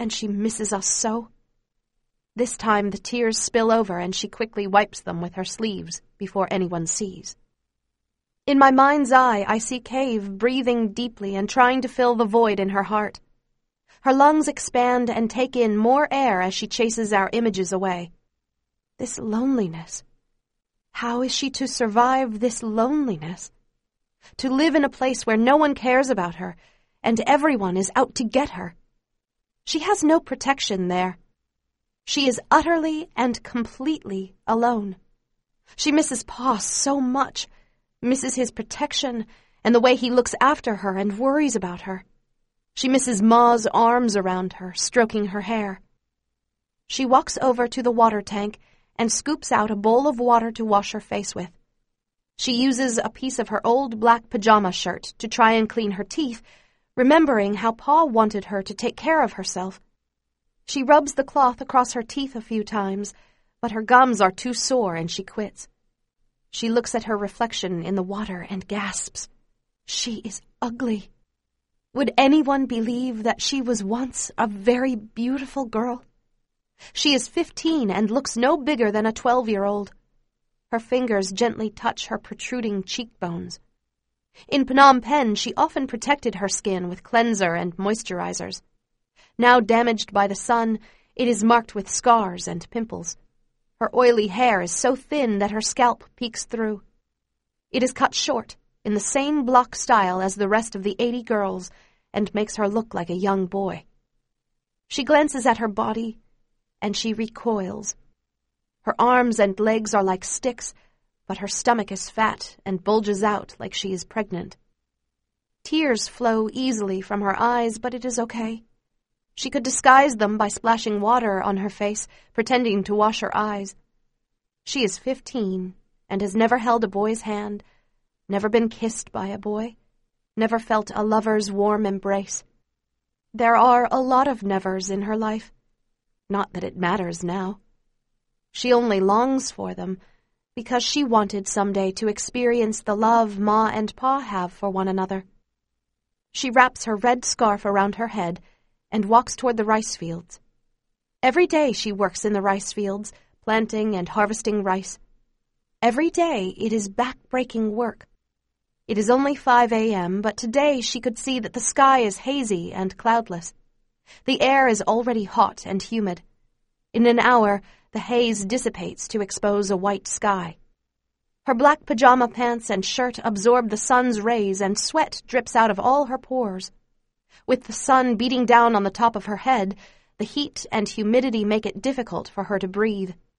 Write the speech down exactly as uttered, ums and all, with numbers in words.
and she misses us so. This time the tears spill over and she quickly wipes them with her sleeves before anyone sees. In my mind's eye, I see Cave breathing deeply and trying to fill the void in her heart. Her lungs expand and take in more air as she chases our images away. This loneliness. How is she to survive this loneliness? To live in a place where no one cares about her and everyone is out to get her. She has no protection there. She is utterly and completely alone. She misses Pa so much, misses his protection and the way he looks after her and worries about her. She misses Ma's arms around her, stroking her hair. She walks over to the water tank and scoops out a bowl of water to wash her face with. She uses a piece of her old black pajama shirt to try and clean her teeth, remembering how Pa wanted her to take care of herself. She rubs the cloth across her teeth a few times, but her gums are too sore and she quits. She looks at her reflection in the water and gasps. She is ugly. Would anyone believe that she was once a very beautiful girl? She is fifteen and looks no bigger than a twelve-year-old. Her fingers gently touch her protruding cheekbones. In Phnom Penh, she often protected her skin with cleanser and moisturizers. Now damaged by the sun, it is marked with scars and pimples. Her oily hair is so thin that her scalp peeks through. It is cut short, in the same block style as the rest of the eighty girls, and makes her look like a young boy. She glances at her body, and she recoils. Her arms and legs are like sticks, but her stomach is fat and bulges out like she is pregnant. Tears flow easily from her eyes, but it is okay. She could disguise them by splashing water on her face, pretending to wash her eyes. She is fifteen and has never held a boy's hand, never been kissed by a boy, never felt a lover's warm embrace. There are a lot of nevers in her life. Not that it matters now. She only longs for them because she wanted someday to experience the love Ma and Pa have for one another. She wraps her red scarf around her head and walks toward the rice fields. Every day she works in the rice fields, planting and harvesting rice. Every day it is back-breaking work. It is only five a.m., but today she could see that the sky is hazy and cloudless. The air is already hot and humid. In an hour, the haze dissipates to expose a white sky. Her black pajama pants and shirt absorb the sun's rays and sweat drips out of all her pores. With the sun beating down on the top of her head, the heat and humidity make it difficult for her to breathe.